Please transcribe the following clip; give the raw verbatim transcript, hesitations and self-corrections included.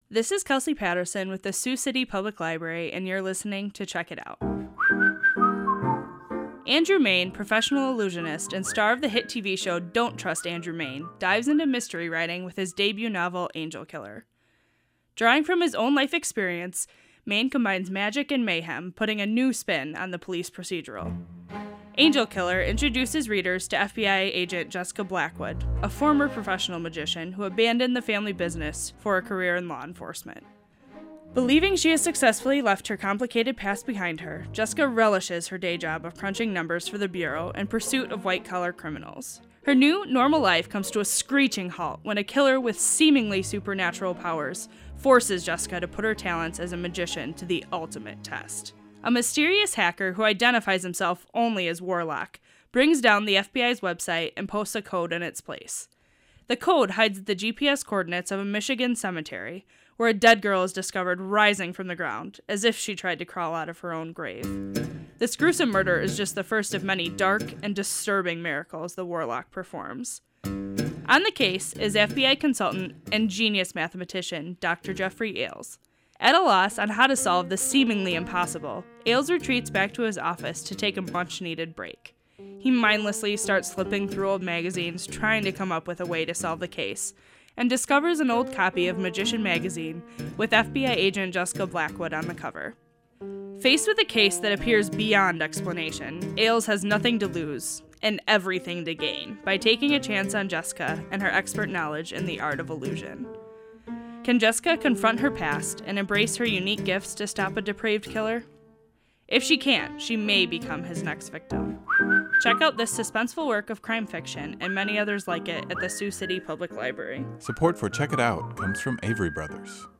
This is Kelsey Patterson with the Sioux City Public Library, and you're listening to Check It Out. Andrew Mayne, professional illusionist and star of the hit T V show Don't Trust Andrew Mayne, dives into mystery writing with his debut novel, Angel Killer. Drawing from his own life experience, Mayne combines magic and mayhem, putting a new spin on the police procedural. Angel Killer introduces readers to F B I agent Jessica Blackwood, a former professional magician who abandoned the family business for a career in law enforcement. Believing she has successfully left her complicated past behind her, Jessica relishes her day job of crunching numbers for the Bureau in pursuit of white-collar criminals. Her new, normal life comes to a screeching halt when a killer with seemingly supernatural powers forces Jessica to put her talents as a magician to the ultimate test. A mysterious hacker who identifies himself only as Warlock brings down the F B I's website and posts a code in its place. The code hides the G P S coordinates of a Michigan cemetery, where a dead girl is discovered rising from the ground, as if she tried to crawl out of her own grave. This gruesome murder is just the first of many dark and disturbing miracles the Warlock performs. On the case is F B I consultant and genius mathematician Doctor Jeffrey Ailes. At a loss on how to solve the seemingly impossible, Ailes retreats back to his office to take a much-needed break. He mindlessly starts flipping through old magazines, trying to come up with a way to solve the case, and discovers an old copy of Magician magazine with F B I agent Jessica Blackwood on the cover. Faced with a case that appears beyond explanation, Ailes has nothing to lose and everything to gain by taking a chance on Jessica and her expert knowledge in the art of illusion. Can Jessica confront her past and embrace her unique gifts to stop a depraved killer? If she can't, she may become his next victim. Check out this suspenseful work of crime fiction and many others like it at the Sioux City Public Library. Support for Check It Out comes from Avery Brothers.